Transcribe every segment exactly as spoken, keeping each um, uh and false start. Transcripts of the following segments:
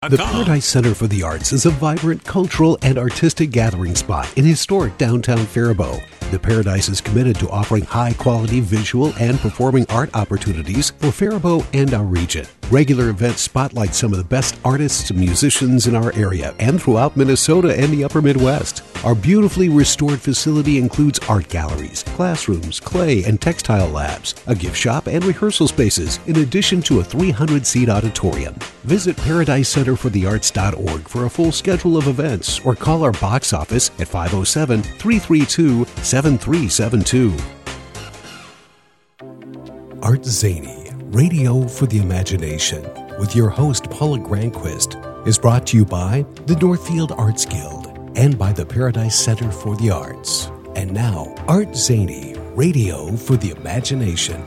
The Paradise Center for the Arts is a vibrant cultural and artistic gathering spot in historic downtown Faribault. The Paradise is committed to offering high-quality visual and performing art opportunities for Faribault and our region. Regular events spotlight some of the best artists and musicians in our area and throughout Minnesota and the upper Midwest. Our beautifully restored facility includes art galleries, classrooms, clay and textile labs, a gift shop and rehearsal spaces, in addition to a three hundred seat auditorium. Visit paradise center for the arts dot org for a full schedule of events or call our box office at five oh seven, three three two, seven three seven two. Art Zany, Radio for the Imagination, with your host Paula Granquist, is brought to you by the Northfield Arts Guild and by the Paradise Center for the Arts. And now, Art Zany, Radio for the Imagination.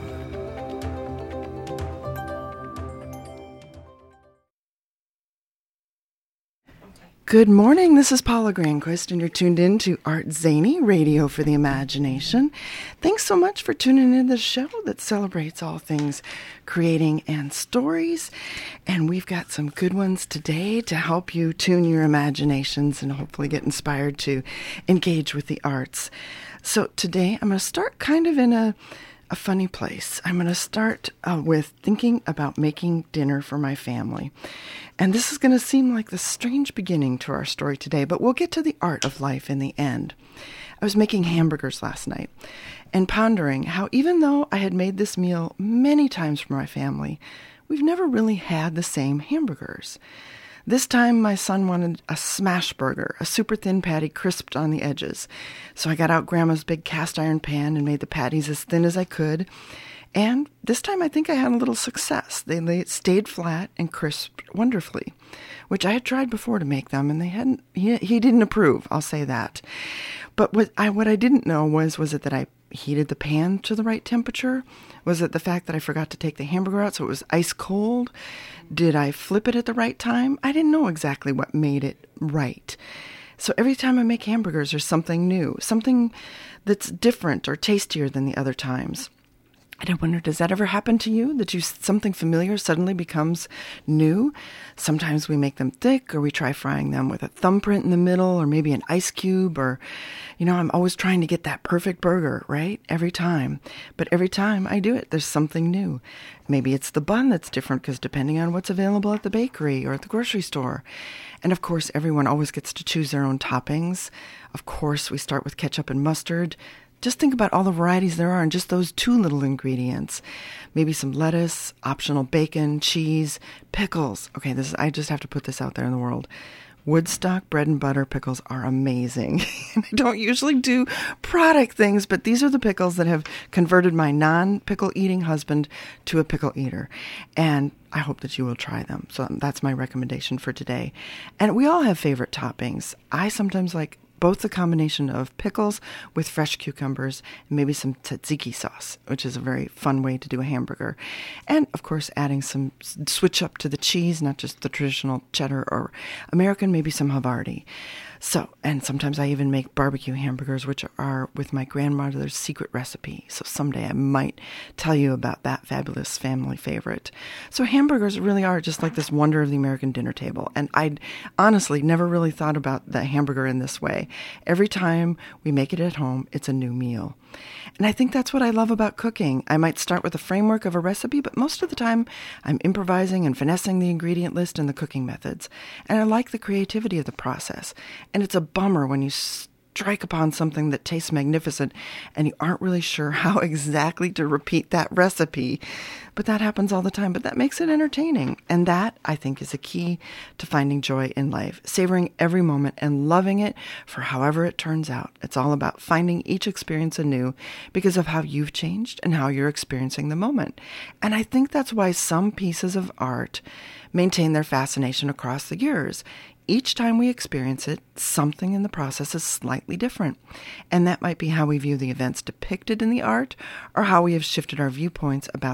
Good morning, this is Paula Granquist, and you're tuned in to Art Zany, Radio for the Imagination. Thanks so much for tuning in to the show that celebrates all things creating and stories. And we've got some good ones today to help you tune your imaginations and hopefully get inspired to engage with the arts. So today I'm going to start kind of in a a funny place. I'm going to start uh, with thinking about making dinner for my family. And this is going to seem like the strange beginning to our story today, but we'll get to the art of life in the end. I was making hamburgers last night and pondering how even though I had made this meal many times for my family, we've never really had the same hamburgers. This time, my son wanted a smash burger, a super thin patty crisped on the edges. So I got out Grandma's big cast iron pan and made the patties as thin as I could. And this time, I think I had a little success. They lay, stayed flat and crisped wonderfully, which I had tried before to make them, and they hadn't. He, he didn't approve. I'll say that. But what I what I didn't know was was it that I heated the pan to the right temperature? Was it the fact that I forgot to take the hamburger out so it was ice cold? Did I flip it at the right time? I didn't know exactly what made it right. So every time I make hamburgers, there's something new, something that's different or tastier than the other times. And I wonder, does that ever happen to you, that you something familiar suddenly becomes new? Sometimes we make them thick, or we try frying them with a thumbprint in the middle, or maybe an ice cube, or, you know, I'm always trying to get that perfect burger, right? Every time. But every time I do it, there's something new. Maybe it's the bun that's different, because depending on what's available at the bakery or at the grocery store. And of course, everyone always gets to choose their own toppings. Of course, we start with ketchup and mustard. Just think about all the varieties there are in just those two little ingredients. Maybe some lettuce, optional bacon, cheese, pickles. Okay, this is, I just have to put this out there in the world. Woodstock bread and butter pickles are amazing. I don't usually do product things, but these are the pickles that have converted my non-pickle eating husband to a pickle eater. And I hope that you will try them. So that's my recommendation for today. And we all have favorite toppings. I sometimes like both the combination of pickles with fresh cucumbers and maybe some tzatziki sauce, which is a very fun way to do a hamburger. And, of course, adding some switch up to the cheese, not just the traditional cheddar or American, maybe some Havarti. So, and sometimes I even make barbecue hamburgers, which are with my grandmother's secret recipe. So someday I might tell you about that fabulous family favorite. So hamburgers really are just like this wonder of the American dinner table. And I'd honestly never really thought about the hamburger in this way. Every time we make it at home, it's a new meal. And I think that's what I love about cooking. I might start with a framework of a recipe, but most of the time I'm improvising and finessing the ingredient list and the cooking methods. And I like the creativity of the process. And it's a bummer when you strike upon something that tastes magnificent and you aren't really sure how exactly to repeat that recipe. But that happens all the time. But that makes it entertaining. And that, I think, is a key to finding joy in life. Savoring every moment and loving it for however it turns out. It's all about finding each experience anew because of how you've changed and how you're experiencing the moment. And I think that's why some pieces of art maintain their fascination across the years. Each time we experience it, something in the process is slightly different. And that might be how we view the events depicted in the art or how we have shifted our viewpoints about the happening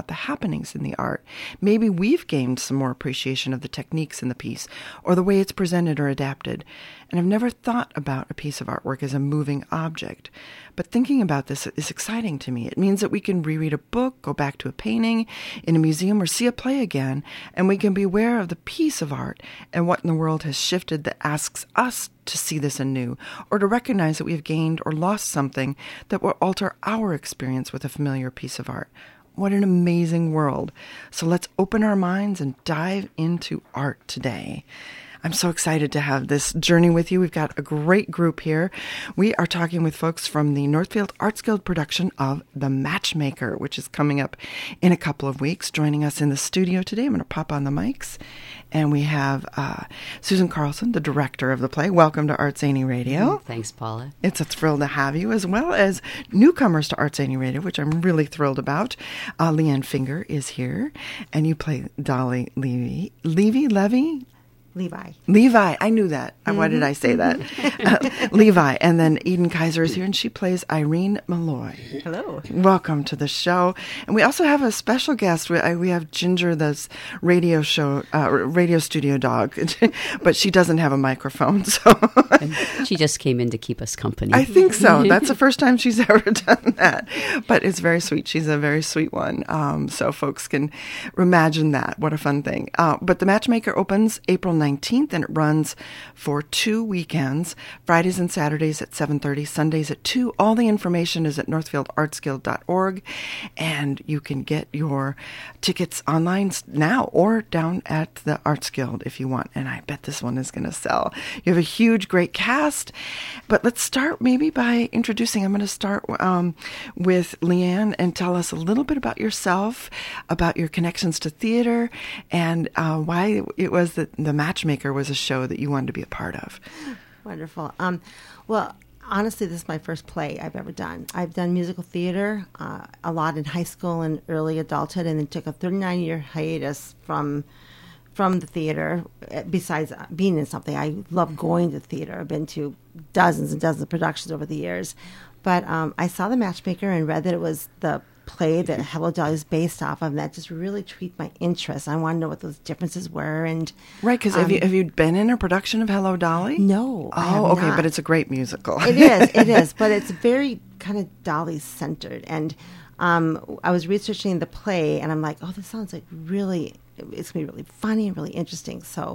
happenings in the art. Maybe we've gained some more appreciation of the techniques in the piece or the way it's presented or adapted. And I've never thought about a piece of artwork as a moving object. But thinking about this is exciting to me. It means that we can reread a book, go back to a painting in a museum, or see a play again, and we can be aware of the piece of art and what in the world has shifted that asks us to see this anew, or to recognize that we have gained or lost something that will alter our experience with a familiar piece of art. What an amazing world. So let's open our minds and dive into art today. I'm so excited to have this journey with you. We've got a great group here. We are talking with folks from the Northfield Arts Guild production of The Matchmaker, which is coming up in a couple of weeks. Joining us in the studio today, I'm going to pop on the mics. And we have uh, Susan Carlson, the director of the play. Welcome to Art Zany Radio. Thanks, Paula. It's a thrill to have you, as well as newcomers to Art Zany Radio, which I'm really thrilled about. Uh, Leanne Finger is here, and you play Dolly Levy. Levy? Levy? Levi. Levi. I knew that. Mm-hmm. Why did I say that? uh, Levi. And then Eden Kaiser is here, and she plays Irene Malloy. Hello. Welcome to the show. And we also have a special guest. We, I, we have Ginger, this radio show, uh, radio studio dog, but she doesn't have a microphone. So and she just came in to keep us company. I think so. That's the first time she's ever done that. But it's very sweet. She's a very sweet one. Um, so folks can imagine that. What a fun thing. Uh, but The Matchmaker opens April nineteenth, and it runs for two weekends, Fridays and Saturdays at seven thirty, Sundays at two. All the information is at northfield arts guild dot org, and you can get your tickets online now or down at the Arts Guild if you want, and I bet this one is going to sell. You have a huge, great cast, but let's start maybe by introducing. I'm going to start um, with Leanne and tell us a little bit about yourself, about your connections to theater, and uh, why it was that The Matchmaker was a show that you wanted to be a part of. Wonderful. Um, well, honestly, this is my first play I've ever done. I've done musical theater uh, a lot in high school and early adulthood, and then took a thirty-nine year hiatus from from the theater. Besides being in something, I love going to theater. I've been to dozens and dozens of productions over the years. But um, I saw The Matchmaker and read that it was the play that Hello Dolly is based off of, and that just really tweaked my interest. I want to know what those differences were. And right, because um, have you have you been in a production of Hello Dolly? No. Oh, okay, not. But it's a great musical. It is, it is, but it's very kind of Dolly centered. And um, I was researching the play, and I'm like, oh, this sounds like really, it's gonna be really funny and really interesting. So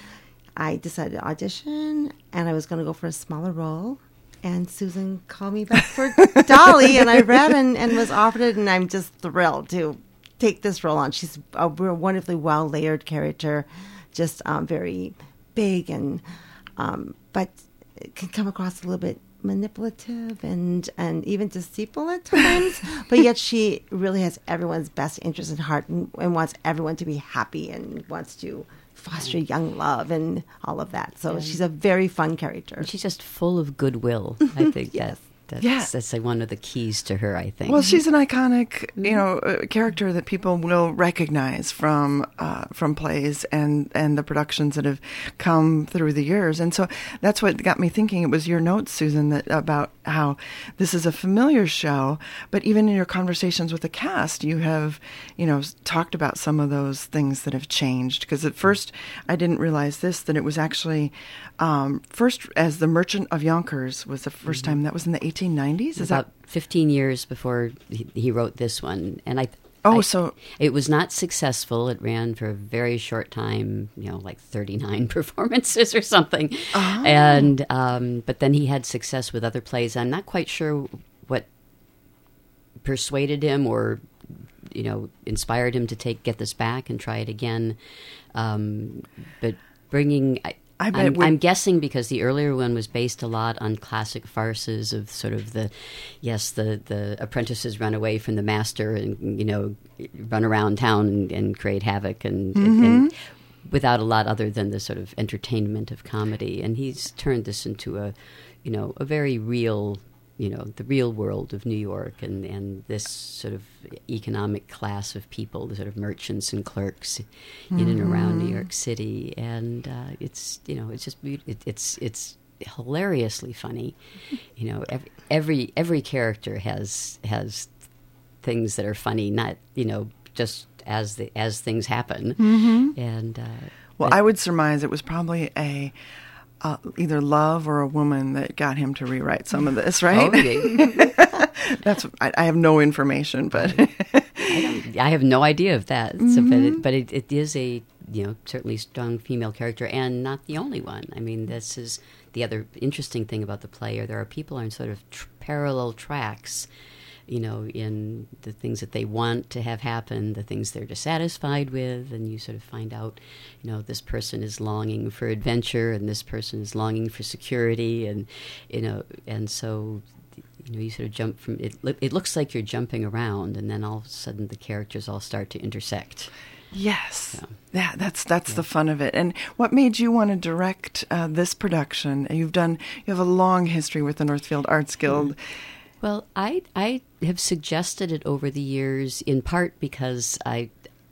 I decided to audition, and I was going to go for a smaller role. And Susan called me back for Dolly, and I read and, and was offered it, and I'm just thrilled to take this role on. She's a wonderfully well-layered character, just um, very big, and um, but it can come across a little bit manipulative and, and even deceitful at times. But yet she really has everyone's best interest at heart, and, and wants everyone to be happy, and wants to foster young love and all of that. So yeah. She's a very fun character. And she's just full of goodwill. I think yes. that that's, yeah. that's like one of the keys to her, I think. Well, she's an iconic, you know, uh, character that people will recognize from uh, from plays and, and the productions that have come through the years. And so that's what got me thinking. It was your notes, Susan, that about how this is a familiar show, but even in your conversations with the cast, you have, you know, talked about some of those things that have changed. Because at first, I didn't realize this, that it was actually um, first as The Merchant of Yonkers was the first mm-hmm. time. That was in the eighteen nineties? Is About that fifteen years before he, he wrote this one. And I Oh, I, so it was not successful. It ran for a very short time, you know, like thirty-nine performances or something. Oh. And um, but then he had success with other plays. I'm not quite sure what persuaded him or, you know, inspired him to take get this back and try it again. Um, but bringing. I, I bet I'm, I'm guessing because the earlier one was based a lot on classic farces of sort of the, yes, the, the apprentices run away from the master and, you know, run around town and, and create havoc and, mm-hmm. and without a lot other than the sort of entertainment of comedy. And he's turned this into a, you know, a very real, you know, the real world of New York and, and this sort of economic class of people, the sort of merchants and clerks mm-hmm. in and around New York City. And uh, it's, you know, it's just, it, it's it's hilariously funny. You know, every, every every character has has things that are funny, not, you know, just as the as things happen. Mm-hmm. And uh, well, but, I would surmise it was probably a uh, either love or a woman that got him to rewrite some of this, right? Oh, yeah. That's I, I have no information, but I, don't, I have no idea of that. Mm-hmm. So, but it, but it, it is a you know certainly strong female character, and not the only one. I mean, this is the other interesting thing about the play. Or there are people on sort of tr- parallel tracks, you know, in the things that they want to have happen, the things they're dissatisfied with, and you sort of find out, you know, this person is longing for adventure, and this person is longing for security, and you know, and so. You know, you sort of jump from it. It looks like you're jumping around, and then all of a sudden the characters all start to intersect. yes, So. yeah, that's that's Yeah. the fun of it. And what made you want to direct uh, this production? You've done. You have a long history with the Northfield Arts Guild. Well, I I have suggested it over the years, in part because I.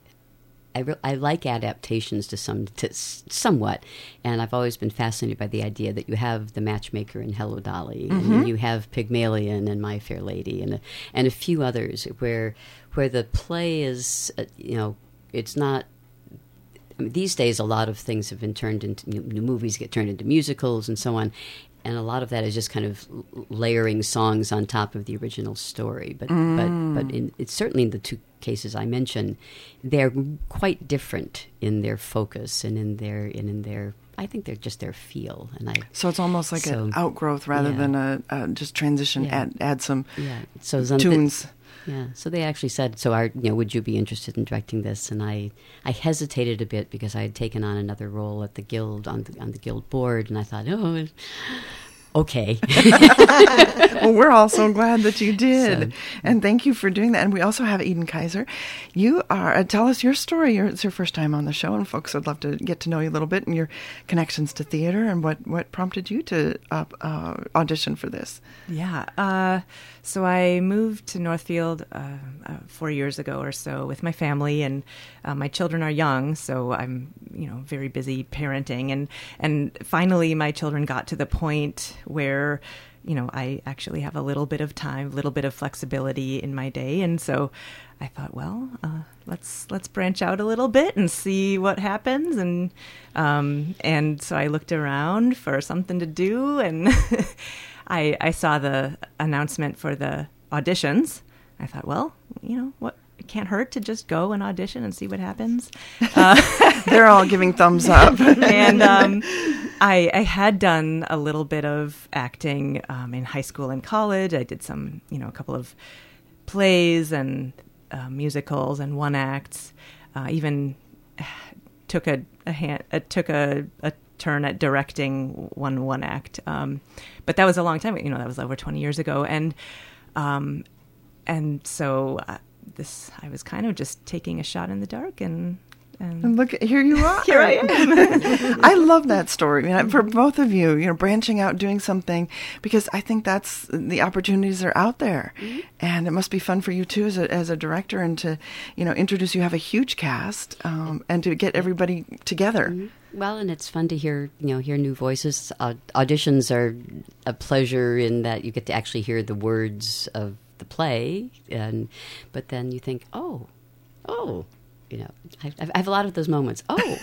I, re- I like adaptations to some to s- somewhat, and I've always been fascinated by the idea that you have the Matchmaker in Hello Dolly, Mm-hmm. and you have Pygmalion and My Fair Lady, and a, and a few others where where the play is, uh, you know, it's not. I mean, these days, a lot of things have been turned into new, new movies, get turned into musicals, and so on. And a lot of that is just kind of l- layering songs on top of the original story. But but but in, it's certainly in the two cases I mentioned, they're quite different in their focus and in their and in their. I think they're just their feel. And I So it's almost like So, an outgrowth rather yeah. than a, a just transition. Yeah. Add add some yeah. So some- tunes. Yeah, so they actually said, "So, are you know, would you be interested in directing this?" And I, I hesitated a bit because I had taken on another role at the guild on the on the guild board, and I thought, "Oh, okay." Well, we're all so glad that you did, So- and thank you for doing that. And we also have Eden Kaiser. You are uh, tell us your story. You're, it's your first time on the show, and folks would love to get to know you a little bit and your connections to theater and what what prompted you to uh, uh, audition for this. Yeah. Uh, so I moved to Northfield uh, uh, four years ago or so with my family, and uh, my children are young, so I'm, you know, very busy parenting, and and finally my children got to the point where, you know, I actually have a little bit of time, a little bit of flexibility in my day, and so I thought, well, uh, let's let's branch out a little bit and see what happens, and um, and so I looked around for something to do, and I I saw the announcement for the auditions. I thought, well, you know what. It can't hurt to just go and audition and see what happens. Uh, They're all giving thumbs up. and um, I, I had done a little bit of acting um, in high school and college. I did some, you know, a couple of plays and uh, musicals and one acts. Uh, even took a, a hand, uh, took a, a turn at directing one one act. Um, but that was a long time. You know, that was over twenty years ago, and um, and so. Uh, This I was kind of just taking a shot in the dark, and and, And look, here you are. here I am. I love that story. I mean, for both of you, you know, branching out, doing something, because I think that's the opportunities are out there, Mm-hmm. and it must be fun for you too as a as a director, and to, you know, introduce. You have a huge cast, um, and to get everybody together. Mm-hmm. Well, and it's fun to hear, you know, hear new voices. Uh, auditions are a pleasure in that you get to actually hear the words of the play, and but then you think, oh, oh, you know, I, I have a lot of those moments. Oh,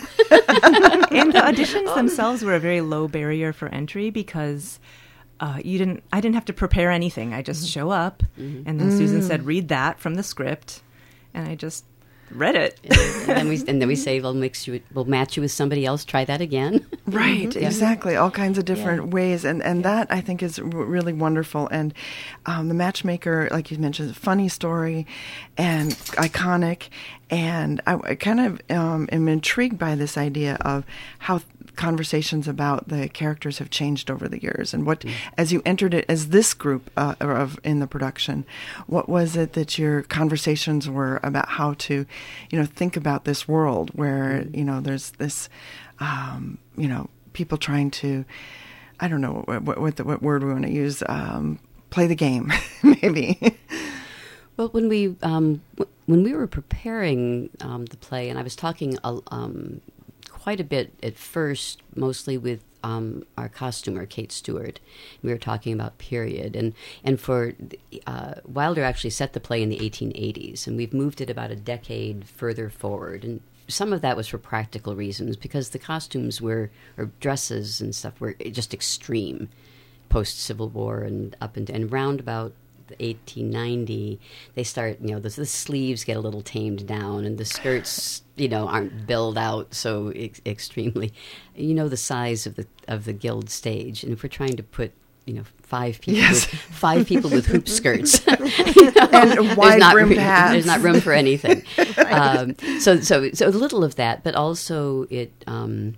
And the auditions themselves were a very low barrier for entry because uh, you didn't. I didn't have to prepare anything. I just show up, and then Susan said, "Read that from the script," and I just read it. and then we and then we say, we'll mix you, we'll match you with somebody else. Try that again. Right, Yeah. exactly. All kinds of different Yeah. ways, and and that I think is r- really wonderful. And um, the Matchmaker, like you mentioned, funny story and iconic. And I, I kind of um, am intrigued by this idea of how conversations about the characters have changed over the years, and what, as you entered it as this group uh, of in the production, what was it that your conversations were about how to, you know, think about this world where you know there's this. Um, you know, people trying to, I don't know what what, what, the, what word we want to use, um, play the game, maybe. Well, when we um, w- when we were preparing um, the play, and I was talking uh, um, quite a bit at first, mostly with um, our costumer, Kate Stewart. We were talking about period. And, and for uh, Wilder actually set the play in the eighteen eighties, and we've moved it about a decade further forward. And some of that was for practical reasons, because the costumes were, or dresses and stuff, were just extreme post-Civil War and up and, and round about eighteen ninety, they start, you know, the, the sleeves get a little tamed down, and the skirts, you know, aren't billed out so ex- extremely. You know, the size of the of the Guild stage, and if we're trying to put, you know, five people, yes. with, five people with hoop skirts, you know, and wide-brimmed re- hats, there's not room for anything. um, so, so, so a little of that, but also it. Um,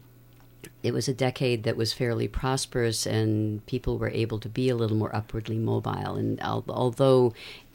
It was a decade that was fairly prosperous, and people were able to be a little more upwardly mobile. And al- although,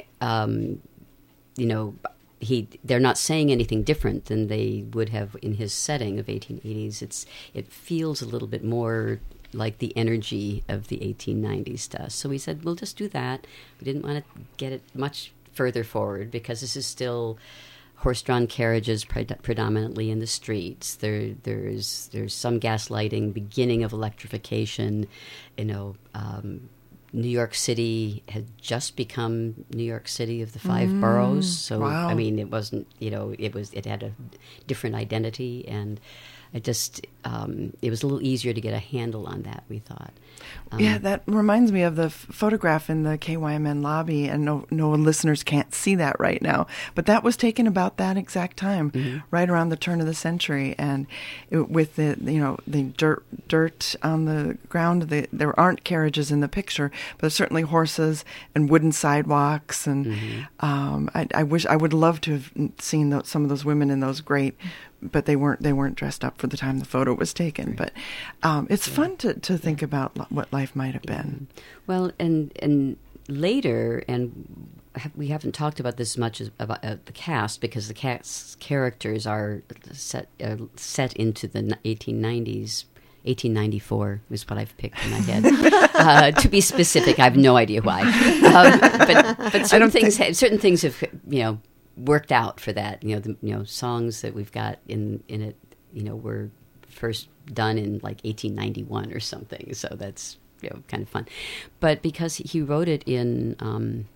um, you know, he they're not saying anything different than they would have in his setting of eighteen eighties. It's it feels a little bit more like the energy of the eighteen nineties to us. So we said, we'll just do that. We didn't want to get it much further forward, because this is still horse-drawn carriages pred- predominantly in the streets. There, there's there's some gaslighting, beginning of electrification. You know, um, New York City had just become New York City of the five mm, boroughs. So wow. I mean, it wasn't. You know, it was. It had a different identity, and it just um, it was a little easier to get a handle on that, we thought. Um, yeah, that reminds me of the f- photograph in the K Y M N lobby, and no, no listeners can't see that right now, but that was taken about that exact time, mm-hmm. right around the turn of the century, and it, with the, you know, the dirt dirt on the ground. The, there aren't carriages in the picture, but there's certainly horses and wooden sidewalks, and mm-hmm. um, I, I wish I would love to have seen those, some of those women in those great. But they weren't they weren't dressed up for the time the photo was taken. Right. But um, it's yeah. fun to, to think yeah. about lo- what life might have been. Well, and and later, and we haven't talked about this much as about uh, the cast, because the cast's characters are set uh, set into the eighteen nineties. eighteen ninety-four is what I've picked in my head. uh, to be specific, I have no idea why. Um, but but certain things think... certain things have, you know, worked out for that. You know, the you know songs that we've got in in it, you know, were first done in like eighteen ninety-one or something. So that's, you know, kind of fun. But because he wrote it in um,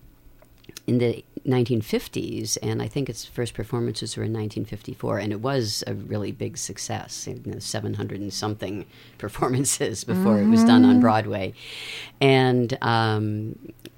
in the nineteen fifties, and I think its first performances were in nineteen fifty-four, and it was a really big success. You know, seven hundred and something performances before mm-hmm. it was done on Broadway, and. Um,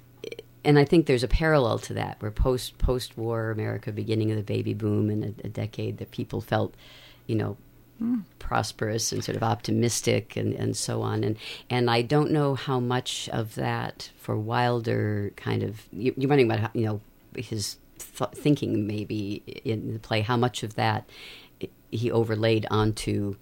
And I think there's a parallel to that, where post post war America, beginning of the baby boom, and a, a decade that people felt, you know, mm. prosperous and sort of optimistic, and, and so on. And and I don't know how much of that for Wilder, kind of, you, you're wondering about how, you know, his th- thinking maybe in the play, how much of that he overlaid onto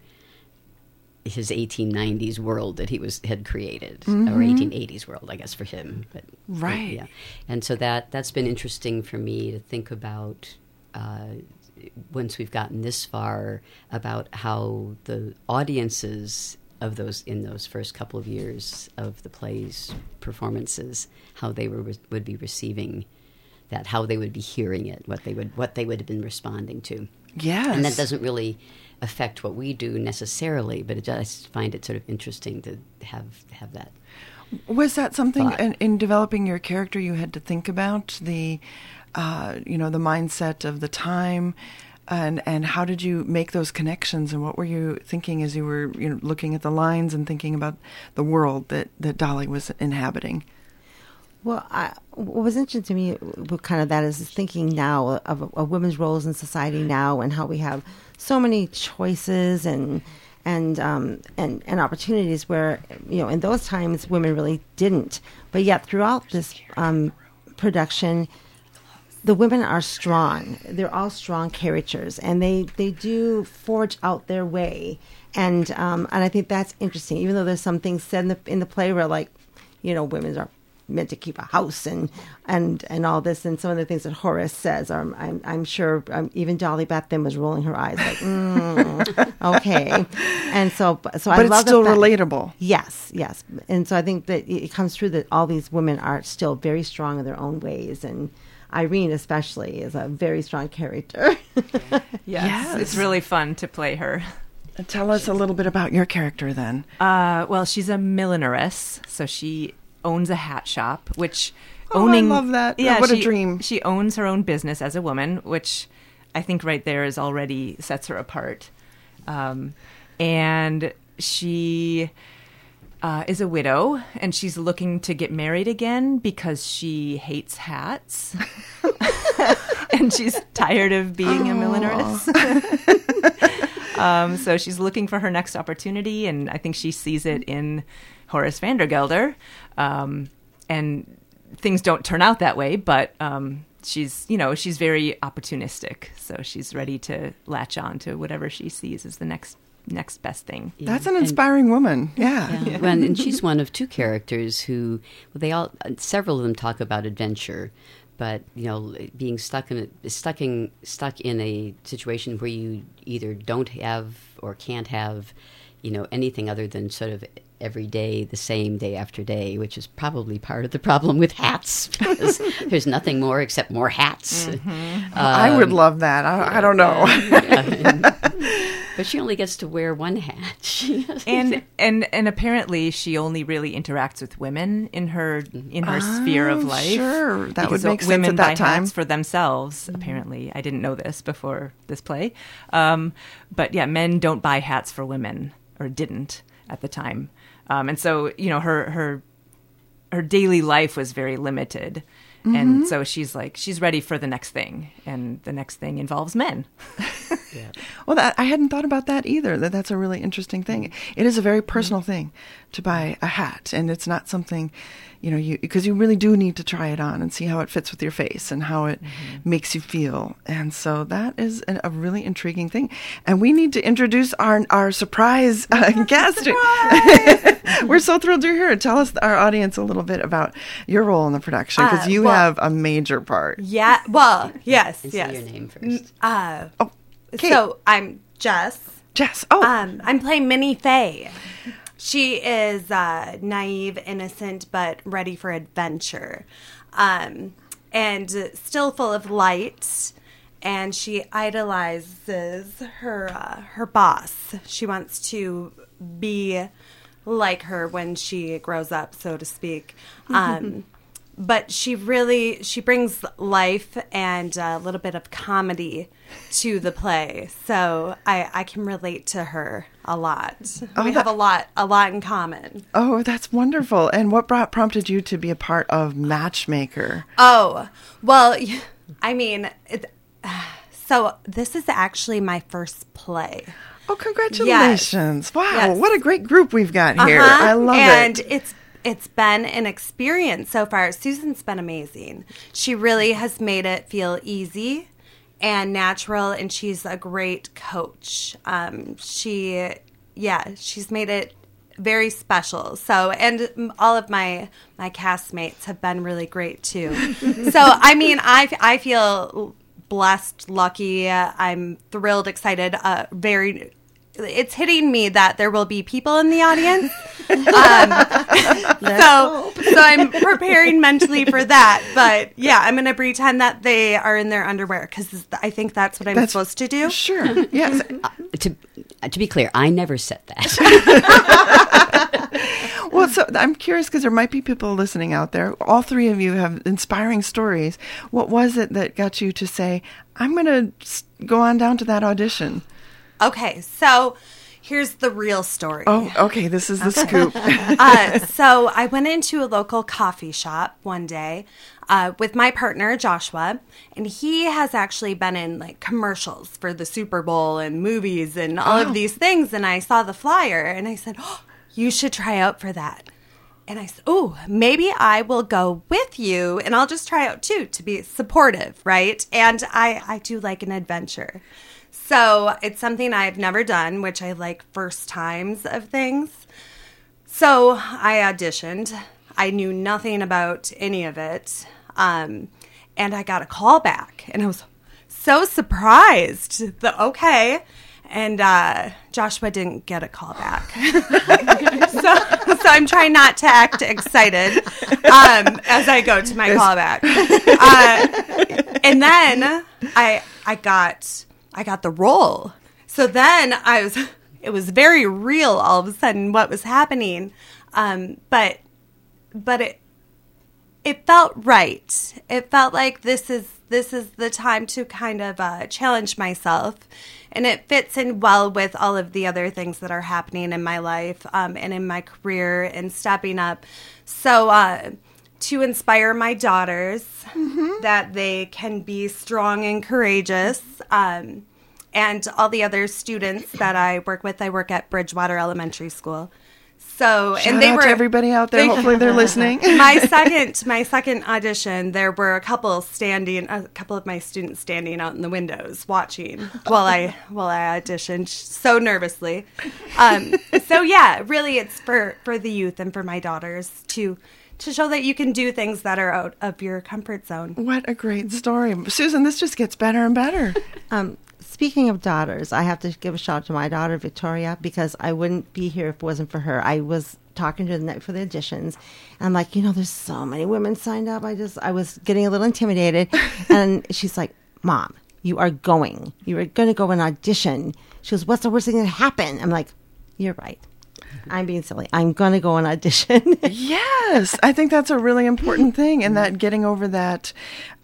his eighteen nineties world that he was had created, mm-hmm. or eighteen eighties world, I guess, for him. But right, yeah, and so that that's been interesting for me to think about. Uh, once we've gotten this far, about how the audiences of those in those first couple of years of the play's performances, how they were would be receiving that, how they would be hearing it, what they would what they would have been responding to. Yes, and that doesn't really affect what we do necessarily, but it, I just find it sort of interesting to have have that. Was that something in, in developing your character you had to think about, the, uh, you know, the mindset of the time, and and how did you make those connections, and what were you thinking as you were, you know, looking at the lines and thinking about the world that, that Dolly was inhabiting? Well, I, what was interesting to me, what kind of that is thinking now of, of women's roles in society now, and how we have so many choices and and um, and and opportunities where, you know, in those times women really didn't. But yet throughout this um, production, the women are strong. They're all strong characters, and they, they do forge out their way. And um, and I think that's interesting. Even though there's some things said in the in the play where, like, you know, women are meant to keep a house and and and all this, and some of the things that Horace says are, I'm I'm sure um, even Dolly Beth then was rolling her eyes like, mm, okay, and so so I but love it's still the fact, relatable. Yes, yes, and so I think that it comes through that all these women are still very strong in their own ways, and Irene especially is a very strong character. Yes, yes. It's really fun to play her. Tell us a little bit about your character then. Uh, well, she's a millineress, so she owns a hat shop, which oh, owning. I love that. Yeah, what she, a dream. She owns her own business as a woman, which I think right there is already sets her apart. Um, and she uh, is a widow, and she's looking to get married again because she hates hats. And she's tired of being a millineress. um, so she's looking for her next opportunity, and I think she sees it in Horace Vandergelder. Um, and things don't turn out that way, but um, she's, you know, she's very opportunistic. So she's ready to latch on to whatever she sees as the next next best thing. Yeah. That's an inspiring and, woman. Yeah. yeah. Well, and she's one of two characters who, well, they all, several of them talk about adventure. But, you know, being stuck in a, stuck in, stuck in a situation where you either don't have or can't have, you know, anything other than sort of every day, the same day after day, which is probably part of the problem with hats, because there's nothing more except more hats. Mm-hmm. Um, I would love that. I, I don't know. Yeah. But she only gets to wear one hat. and and and apparently she only really interacts with women in her in her oh, sphere of life. Sure, that would make women sense at that buy time hats for themselves. Mm-hmm. Apparently, I didn't know this before this play. Um, but yeah, men don't buy hats for women, or didn't at the time. Um, and so you know her her her daily life was very limited. Mm-hmm. And so she's like, she's ready for the next thing. And the next thing involves men. Yeah. Well, that, I hadn't thought about that either. That That's a really interesting thing. It is a very personal mm-hmm. thing to buy a hat. And it's not something, you know, you because you really do need to try it on and see how it fits with your face and how it mm-hmm. makes you feel. And so that is an, a really intriguing thing. And we need to introduce our our surprise uh, guest. Surprise! We're so thrilled you're here. Tell us, our audience, a little bit about your role in the production, because uh, you well, have a major part. Yeah. Well, yes, and yes. Say your name first. Uh, oh, Kate. So I'm Jess. Jess. Oh. Um, I'm playing Minnie Fay. She is uh, naive, innocent, but ready for adventure, um, and still full of light. And she idolizes her uh, her boss. She wants to be like her when she grows up, so to speak. Um, but she really, she brings life and a little bit of comedy to the play. So I, I can relate to her a lot. Oh, we that, have a lot, a lot in common. Oh, that's wonderful. And what brought, prompted you to be a part of Matchmaker? Oh, well, I mean, it, so this is actually my first play. Oh, congratulations. Yes. Wow, yes. What a great group we've got here. Uh-huh. I love and it. And it's it's been an experience so far. Susan's been amazing. She really has made it feel easy and natural, and she's a great coach. Um, she, yeah, she's made it very special. So, and all of my my castmates have been really great too. So, I mean, I, I feel blessed, lucky. I'm thrilled, excited, uh, very... It's hitting me that there will be people in the audience. Um, so, so I'm preparing mentally for that. But yeah, I'm going to pretend that they are in their underwear because I think that's what I'm that's, supposed to do. Sure. Yes. Uh, to to be clear, I never said that. Well, so I'm curious because there might be people listening out there. All three of you have inspiring stories. What was it that got you to say, I'm going to go on down to that audition? Okay, so here's the real story. Oh, okay, this is the scoop. uh, so I went into a local coffee shop one day uh, with my partner, Joshua, and he has actually been in like commercials for the Super Bowl and movies and all oh. of these things, and I saw the flyer, and I said, oh, you should try out for that. And I said, oh, maybe I will go with you, and I'll just try out too to be supportive, right? And I, I do like an adventure. So it's something I've never done, which I like first times of things. So I auditioned. I knew nothing about any of it. Um, and I got a call back. And I was so surprised. The, okay. And uh, Joshua didn't get a call back. so, so I'm trying not to act excited um, as I go to my callback. Uh, and then I I got... I got the role. So then I was it was very real all of a sudden what was happening. Um, but but it it felt right. It felt like this is this is the time to kind of uh, challenge myself, and it fits in well with all of the other things that are happening in my life um, and in my career and stepping up. So uh, to inspire my daughters mm-hmm. that they can be strong and courageous. Um, and all the other students that I work with, I work at Bridgewater Elementary School. So, Shout and they out were to everybody out there. They, Hopefully, they're listening. my second, my second audition, there were a couple standing, a couple of my students standing out in the windows watching while I while I auditioned so nervously. Um, so yeah, really, it's for for the youth and for my daughters to to show that you can do things that are out of your comfort zone. What a great story, Susan! This just gets better and better. Um, Speaking of daughters, I have to give a shout out to my daughter, Victoria, because I wouldn't be here if it wasn't for her. I was talking to her the night for the auditions, and I'm like, you know, there's so many women signed up. I just, I was getting a little intimidated. And she's like, Mom, you are going. You are going to go and audition. She goes, what's the worst thing that happen? I'm like, you're right. I'm being silly. I'm going to go and audition. Yes, I think that's a really important thing, and that getting over that,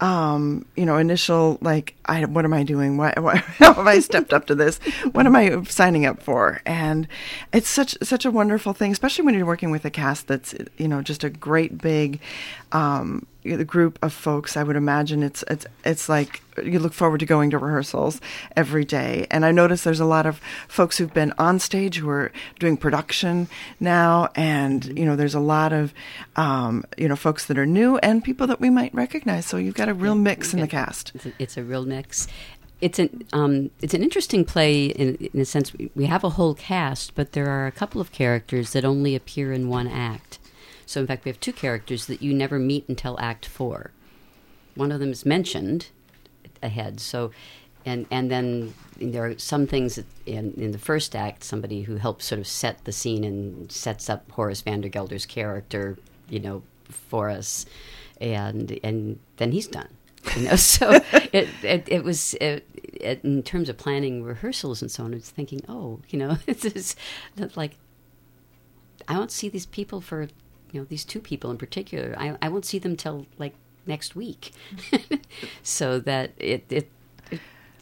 um, you know, initial like, I, what am I doing? Why, why how have I stepped up to this? What am I signing up for? And it's such such a wonderful thing, especially when you're working with a cast that's, you know, just a great big um, group of folks. I would imagine it's it's it's like you look forward to going to rehearsals every day. And I notice there's a lot of folks who've been on stage who are doing production now, and you know, there's a lot of um, you know, folks that are new and people that we might recognize. So you've got a real mix in the cast. It's a, it's a real mix. It's an um, it's an interesting play in, in a sense. We have a whole cast, but there are a couple of characters that only appear in one act. So in fact, we have two characters that you never meet until Act Four. One of them is mentioned ahead. So, and and then there are some things that in in the first act, somebody who helps sort of set the scene and sets up Horace Vandergelder's character, you know, for us, and and then he's done. You know, so it, it it was it, it, in terms of planning rehearsals and so on. I was thinking, oh, you know, it's, it's like I won't see these people for, you know, these two people in particular. I I won't see them till like next week. So that it, it it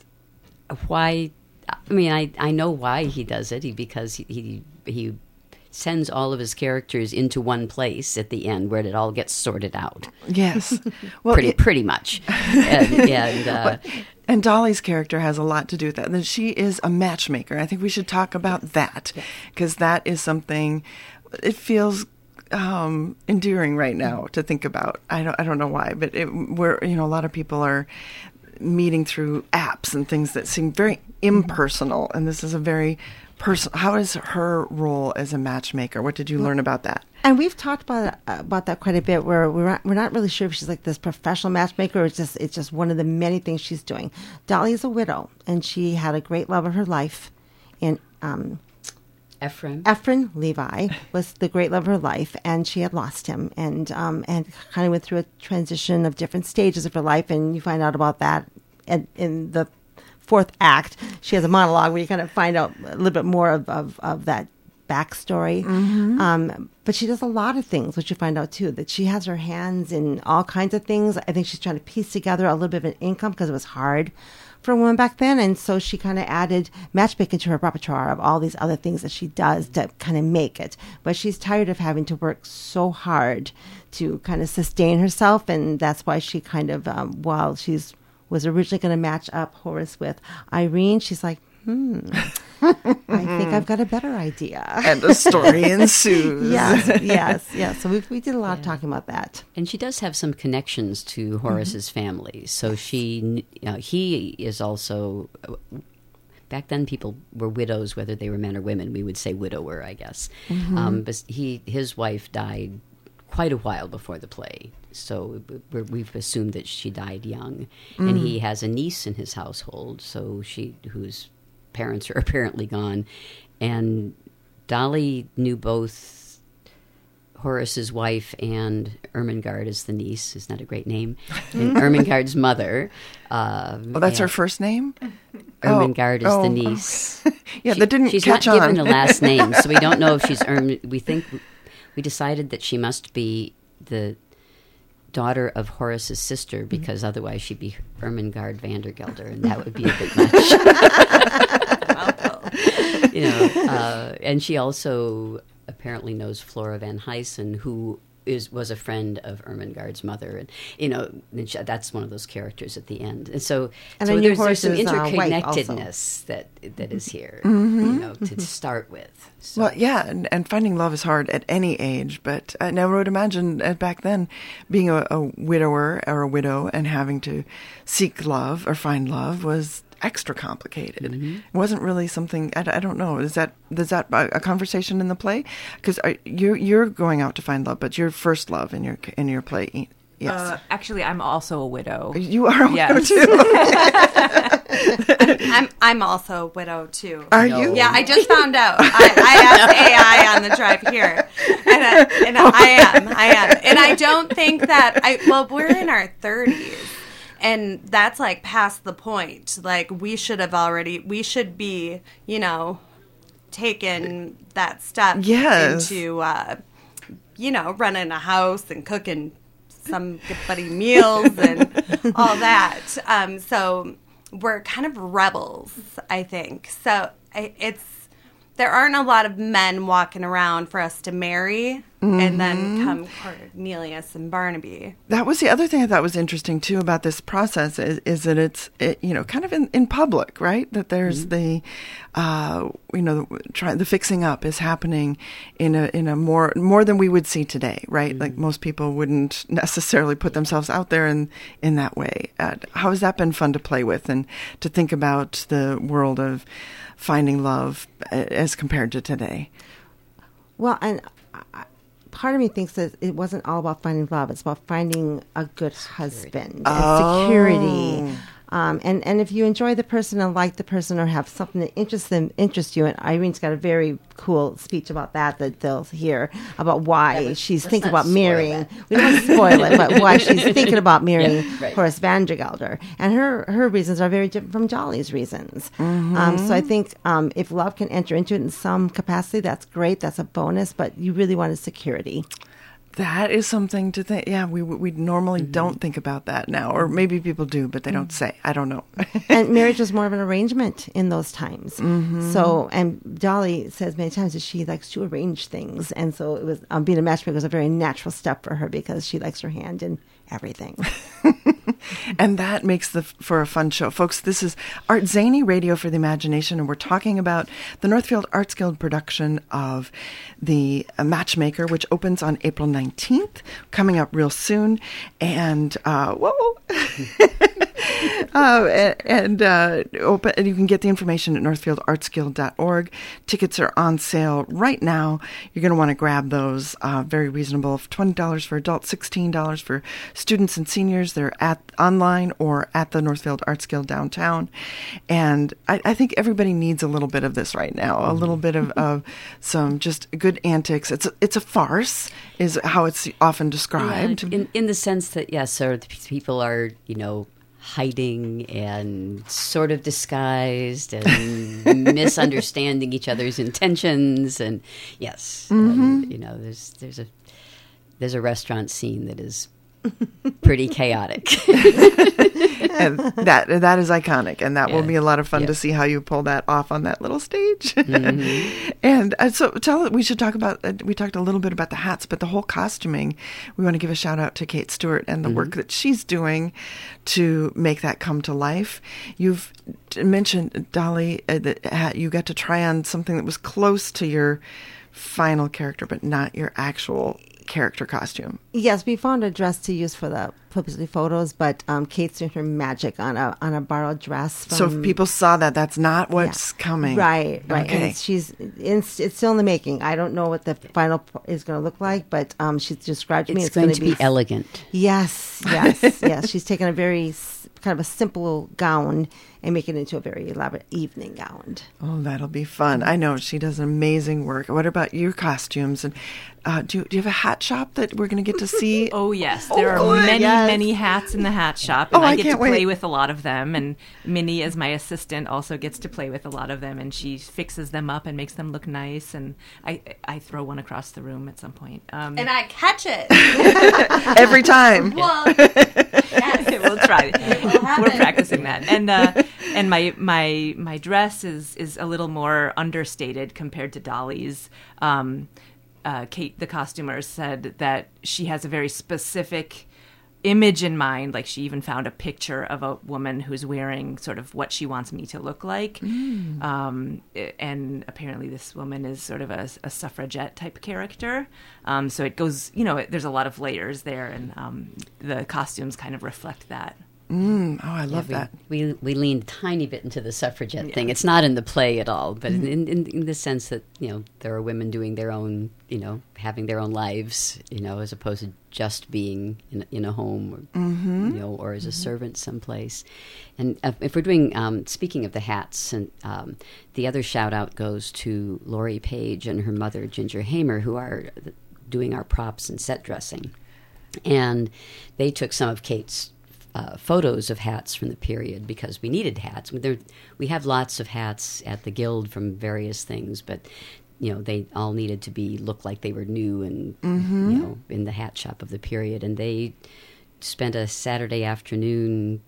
why I mean I I know why he does it. He because he he, he sends all of his characters into one place at the end where it all gets sorted out. Yes. Well, pretty it, pretty much. and and, uh, and Dolly's character has a lot to do with that. And she is a matchmaker. I think we should talk about that, because that is something, it feels um, endearing right now to think about. I don't I don't know why, but it, we're, you know, a lot of people are meeting through apps and things that seem very impersonal, and this is a very personal. How is her role as a matchmaker? What did you learn about that? And we've talked about uh, about that quite a bit. Where we're not, we're not really sure if she's like this professional matchmaker, or it's just it's just one of the many things she's doing. Dolly is a widow, and she had a great love of her life, and um, Ephraim Ephraim Levi was the great love of her life, and she had lost him, and um, and kind of went through a transition of different stages of her life, and you find out about that in, in the fourth act. She has a monologue where you kind of find out a little bit more of, of, of that backstory. Mm-hmm. Um, but she does a lot of things, which you find out too, that she has her hands in all kinds of things. I think she's trying to piece together a little bit of an income because it was hard for a woman back then. And so she kind of added matchmaking to her repertoire of all these other things that she does to kind of make it. But she's tired of having to work so hard to kind of sustain herself. And that's why she kind of, um, while she's was originally going to match up Horace with Irene, she's like, hmm, I think I've got a better idea. And a story ensues. Yes, yes, yes. So we we did a lot yeah. of talking about that. And she does have some connections to Horace's mm-hmm. family. So she, you know, he is also, back then people were widows, whether they were men or women. We would say widower, I guess. Mm-hmm. Um, but he, his wife died quite a while before the play. So we're, we've assumed that she died young. Mm. And he has a niece in his household, so she, whose parents are apparently gone. And Dolly knew both Horace's wife, and Ermengarde is the niece. Is not a great name. And Ermengarde's mother. Uh, well, that's yeah. her first name? Ermengarde oh, is oh, the niece. yeah, she, that didn't she's catch not on. given a last name, so we don't know if she's Erm. We think we decided that she must be the daughter of Horace's sister, because mm-hmm. otherwise she'd be Ermengarde Vandergelder, and that would be a bit much. you know, uh, and she also apparently knows Flora Van Huysen, who is was a friend of Ermengarde's mother, and you know, and she, that's one of those characters at the end. And so, and so there's, there's some is, interconnectedness uh, that that is here, mm-hmm. you know, to start with. So. Well, yeah, and, and finding love is hard at any age, but I never would imagine uh, back then being a, a widower or a widow and having to seek love or find love was extra complicated. Mm-hmm. It wasn't really something. I, I don't know. Is that is that a conversation in the play? Because you're you're going out to find love, but your first love in your in your play. Yes. Uh, actually, I'm also a widow. You are a yes. widow too. I'm, I'm I'm also a widow too. Are no. you? Yeah, I just found out. I, I asked A I on the drive here, and, I, and I am, I am, and I don't think that I. Well, we're in our thirties. And that's like past the point. Like we should have already, we should be, you know, taking that step yes. into, uh, you know, running a house and cooking somebody meals and all that. Um, so we're kind of rebels, I think. So I, it's, there aren't a lot of men walking around for us to marry. Mm-hmm. And then come Cornelius and Barnaby. That was the other thing I thought was interesting too about this process is, is that it's it, you know kind of in, in public, right? That there's mm-hmm. the uh, you know try, the fixing up is happening in a in a more more than we would see today, right? Mm-hmm. Like most people wouldn't necessarily put themselves out there in in that way. Uh, how has that been fun to play with and to think about the world of finding love as compared to today? Well, and. I, Part of me thinks that it wasn't all about finding love. It's about finding a good husband oh. and security. Um, and, and if you enjoy the person and like the person or have something that interests them, interests you, and Irene's got a very cool speech about that that they'll hear about why yeah, she's thinking about marrying. That. We don't want to spoil it, but why she's thinking about marrying yeah, right. Horace Vandergelder. And her, her reasons are very different from Jolly's reasons. Mm-hmm. Um, so I think um, if love can enter into it in some capacity, that's great. That's a bonus, but you really want a security. That is something to think. Yeah, we we normally mm-hmm. don't think about that now, or maybe people do, but they don't say. I don't know. And marriage was more of an arrangement in those times. Mm-hmm. So, and Dolly says many times that she likes to arrange things, and so it was um, being a matchmaker was a very natural step for her because she likes her hand in everything. And that makes the for a fun show. Folks, this is Art Zany, Radio for the Imagination, and we're talking about the Northfield Arts Guild production of The Matchmaker, which opens on April nineteenth, coming up real soon. And, uh, whoa! uh, and uh, open, and you can get the information at northfield arts guild dot org. Tickets are on sale right now. You're going to want to grab those. Uh, very reasonable. twenty dollars for adults, sixteen dollars for students and seniors. They're at online or at the Northfield Arts Guild downtown. And I, I think everybody needs a little bit of this right now, a little bit of, of some just good antics. It's a, it's a farce, is how it's often described. Yeah, in, in the sense that, yes, so people are, you know, hiding and sort of disguised and misunderstanding each other's intentions. And yes, mm-hmm. and, you know, there's there's a there's a restaurant scene that is pretty chaotic. And that that is iconic, and that yeah. will be a lot of fun yeah. to see how you pull that off on that little stage. Mm-hmm. And uh, so, tell we should talk about. Uh, we talked a little bit about the hats, but the whole costuming. We want to give a shout out to Kate Stewart and the mm-hmm. work that she's doing to make that come to life. You've mentioned, Dolly, uh, that you got to try on something that was close to your final character, but not your actual character costume. Yes, we found a dress to use for the publicity photos, but um, Kate's doing her magic on a on a borrowed dress. From, so if people saw that, that's not what's yeah. coming. Right, right. Okay. And she's it's, it's still in the making. I don't know what the final is going to look like, but um, she's described to me it's, it's going going to be, be elegant. Yes, yes, yes. She's taken a very kind of a simple gown and make it into a very elaborate evening gown. Oh, that'll be fun. I know she does amazing work. What about your costumes? And uh, do, do you have a hat shop that we're going to get to see? Oh, yes. There Oh, are good. many, Yes. many hats in the hat shop. And Oh, I I get to can't play wait. with a lot of them. And Minnie, as my assistant, also gets to play with a lot of them. And she fixes them up and makes them look nice. And I I throw one across the room at some point. Um, And I catch it. Every time. Well, yes. we'll try. We're happen. practicing that. And uh, and my my my dress is is a little more understated compared to Dolly's. Um, uh, Kate, the costumer, said that she has a very specific image in mind. Like she even found a picture of a woman who's wearing sort of what she wants me to look like. Mm. Um, and apparently this woman is sort of a, a suffragette type character. Um, so it goes, you know, it, there's a lot of layers there, and um, the costumes kind of reflect that. Mm, oh, I love Yeah, that. we, we we lean a tiny bit into the suffragette thing. It's not in the play at all, but Mm-hmm. in, in in the sense that, you know, there are women doing their own, you know, having their own lives, you know, as opposed to just being in, in a home, or, Mm-hmm. you know, or as a servant someplace. And uh, if we're doing, um, speaking of the hats, and um, the other shout out goes to Lori Page and her mother Ginger Hamer, who are doing our props and set dressing, and they took some of Kate's Uh, photos of hats from the period because we needed hats. There, we have lots of hats at the Guild from various things, but you know they all needed to be look like they were new and Mm-hmm. you know in the hat shop of the period. And they spent a Saturday afternoon,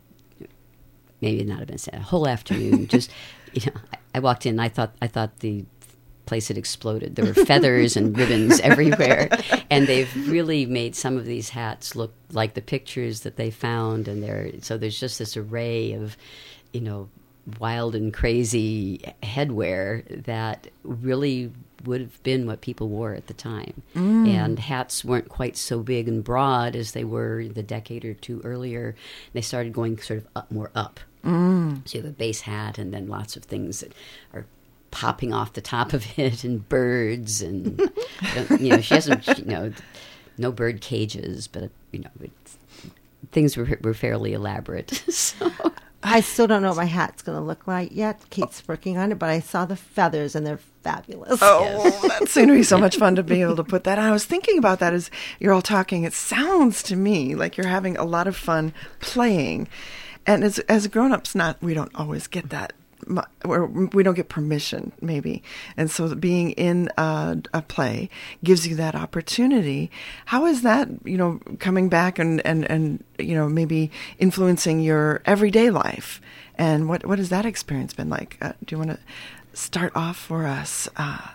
maybe not have been Saturday, a whole afternoon. Just you know, I, I walked in. I thought I thought the place had exploded. There were feathers and ribbons everywhere, and they've really made some of these hats look like the pictures that they found. And they're so there's just this array of, you know, wild and crazy headwear that really would have been what people wore at the time. Mm. And hats weren't quite so big and broad as they were the decade or two earlier. They started going sort of up, more up. Mm. So you have a base hat, and then lots of things that are popping off the top of it, and birds, and you know, she hasn't, you know, no bird cages, but you know, it's, things were were fairly elaborate. So I still don't know what my hat's going to look like yet. Kate's working on it, but I saw the feathers and they're fabulous. Oh, that's going to be so much fun to be able to put that on. I was thinking about that as you're all talking. It sounds to me like you're having a lot of fun playing, and as as grown-ups, not we don't always get that. Or we don't get permission, maybe. And so being in a, a play gives you that opportunity. How is that, you know, coming back and, and, and you know, maybe influencing your everyday life? And what, what has that experience been like? Uh, do you want to start off for us? Uh,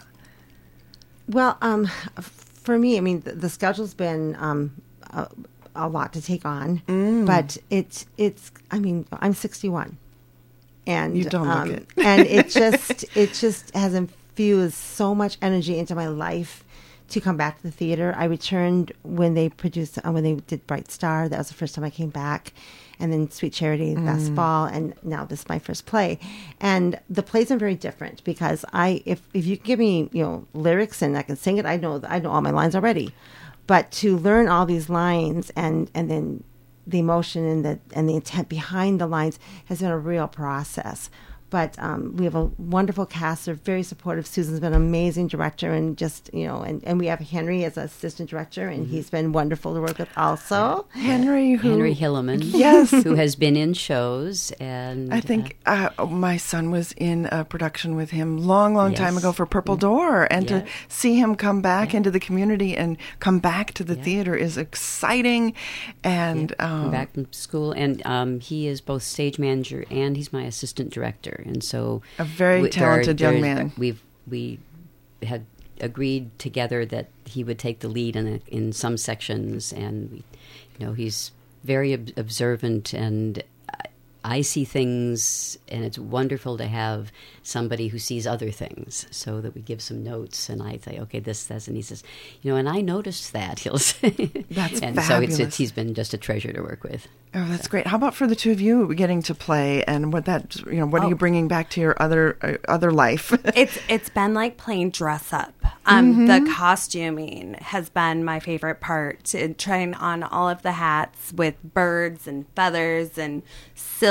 well, um, for me, I mean, the, the schedule's been um, a, a lot to take on. Mm. But it's, it's, I mean, I'm sixty-one. And you don't um, look it. And it just it just has infused so much energy into my life to come back to the theater. I returned when they produced uh, when they did Bright Star. That was the first time I came back, and then Sweet Charity mm. last fall, and now this is my first play. And the plays are very different because I if if you give me you know lyrics and I can sing it, I know I know all my lines already. But to learn all these lines and and then the emotion and the and the intent behind the lines has been a real process. But um, we have a wonderful cast. They're very supportive. Susan's been an amazing director, and just you know, and, and we have Henry as assistant director, and mm-hmm. he's been wonderful to work with also. Henry, who, Henry Hilleman, yes, who has been in shows, and I think uh, uh, my son was in a production with him long, long yes. time ago for Purple Door, and yeah. to see him come back yeah. into the community and come back to the yeah. theater is exciting. And yeah. um, come back from school, and um, he is both stage manager and he's my assistant director. And so a very we, talented there, young man. We've we had agreed together that he would take the lead in a, in some sections, and we, you know, he's very ob- observant, and I see things, and it's wonderful to have somebody who sees other things, so that we give some notes, and I say, okay, this, this, and he says, you know, and I noticed that, he'll say. That's and fabulous. so it's, it's, he's been just a treasure to work with. Oh, that's great. How about for the two of you getting to play, and what that, you know, what oh. are you bringing back to your other uh, other life? it's it's been like playing dress up. Um, mm-hmm. The costuming has been my favorite part. Trying on all of the hats with birds and feathers and silk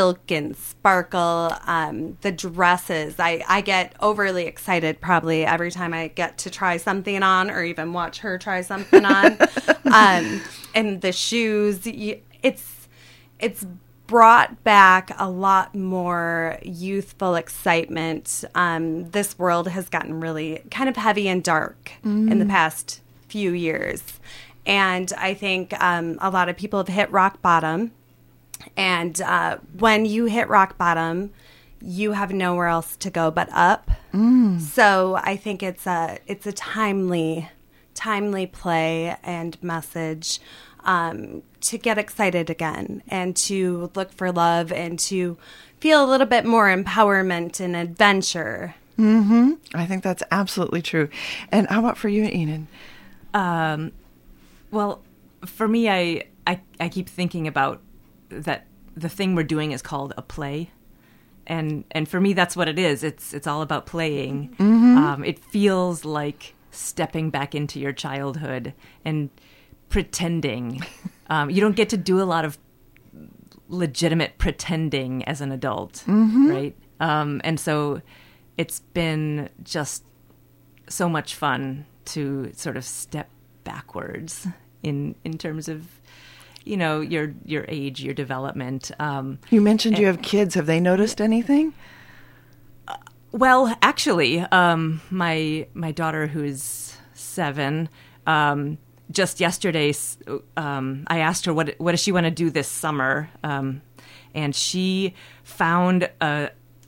silk and sparkle. Um, the dresses, I, I get overly excited probably every time I get to try something on or even watch her try something on. um, and the shoes, it's it's brought back a lot more youthful excitement. Um, this world has gotten really kind of heavy and dark mm. in the past few years. And I think um, a lot of people have hit rock bottom. And uh, when you hit rock bottom, you have nowhere else to go but up. Mm. So I think it's a it's a timely, timely play and message um, to get excited again and to look for love and to feel a little bit more empowerment and adventure. Mm-hmm. I think that's absolutely true. And how about for you, Enid? Um, well, for me, I, I I keep thinking about that the thing we're doing is called a play. And and for me, that's what it is. It's it's all about playing. Mm-hmm. Um, it feels like stepping back into your childhood and pretending. Um, you don't get to do a lot of legitimate pretending as an adult, mm-hmm. right? Um, and so it's been just so much fun to sort of step backwards in in terms of, you know, your your age, your development. Um, you mentioned and, you have kids. Have they noticed anything? Uh, well, actually, um, my my daughter, who's seven, um, just yesterday, um, I asked her what what does she want to do this summer, um, and she found a,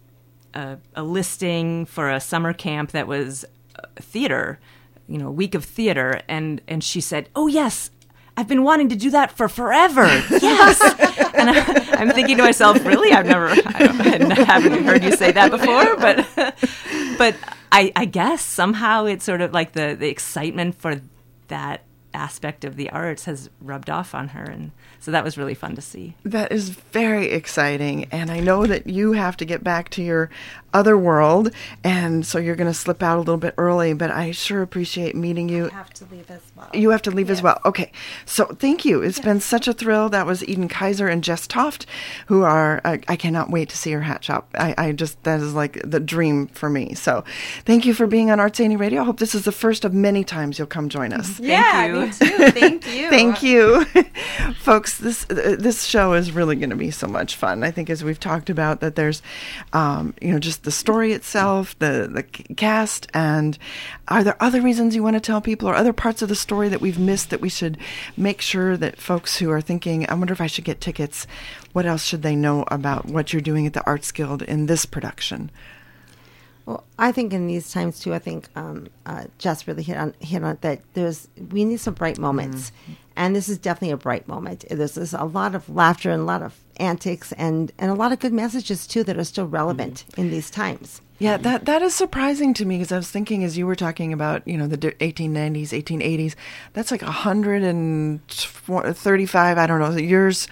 a a listing for a summer camp that was theater, you know, a week of theater, and and she said, "Oh yes, I've been wanting to do that for forever." Yes. And I, I'm thinking to myself, really? I've never, I, don't, I haven't heard you say that before, but, but I, I guess somehow it's sort of like the, the excitement for that aspect of the arts has rubbed off on her. And so that was really fun to see. That is very exciting. And I know that you have to get back to your other world. And so you're going to slip out a little bit early, but I sure appreciate meeting you. I have to leave as well. You have to leave yes. as well. Okay. So thank you. It's yes. been such a thrill. That was Eden Kaiser and Jess Toft, who are, I, I cannot wait to see her hat shop. I, I just, that is like the dream for me. So thank you for being on Arts Zany Radio. I hope this is the first of many times you'll come join us. Yeah, you. me too. Thank you. Thank you. Folks, this uh, this show is really going to be so much fun. I think as we've talked about that there's, um, you know, just the story itself, the, the cast, and are there other reasons you want to tell people or other parts of the story that we've missed that we should make sure that folks who are thinking, I wonder if I should get tickets, what else should they know about what you're doing at the Arts Guild in this production? Well, I think in these times too, I think um, uh, Jess really hit on hit on it, that there's we need some bright moments, mm-hmm. and this is definitely a bright moment. There's, there's a lot of laughter and a lot of antics and, and a lot of good messages too that are still relevant mm-hmm. in these times. Yeah, that that is surprising to me because I was thinking as you were talking about, you know, the eighteen nineties, eighteen eighties, that's like one hundred thirty-five, I don't know, years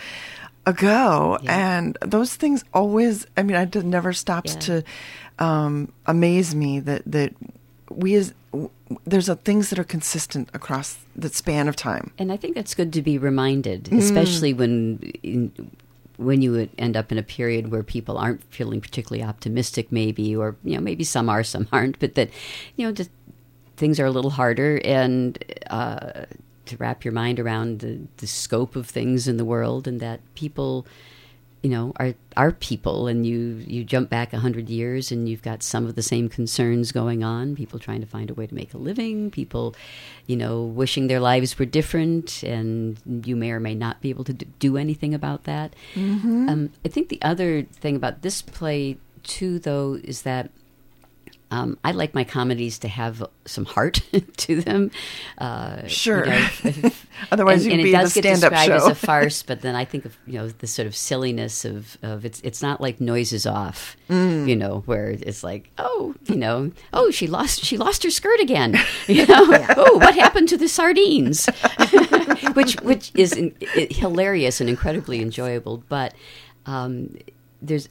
ago, yeah. and those things always, I mean, it never stops yeah. to um, amaze me that, that we as there's a, things that are consistent across the span of time. And I think that's good to be reminded, mm. especially when in, when you would end up in a period where people aren't feeling particularly optimistic, maybe, or, you know, maybe some are, some aren't, but that, you know, just things are a little harder, and uh, to wrap your mind around the, the scope of things in the world, and that people, you know, are are people, and you, you jump back a hundred years and you've got some of the same concerns going on, people trying to find a way to make a living, people, you know, wishing their lives were different, and you may or may not be able to do anything about that. Mm-hmm. Um, I think the other thing about this play, too, though, is that Um, I like my comedies to have some heart to them. Uh, sure. You know, if, if, Otherwise, and, you'd and be it does the get stand-up described show. as a farce, but then I think of, you know, the sort of silliness of, of it's. It's not like Noises Off, mm. you know, where it's like, oh, you know, oh, she lost she lost her skirt again. You know, yeah. Oh, what happened to the sardines? which which is in, it, hilarious and incredibly enjoyable, but um, there's.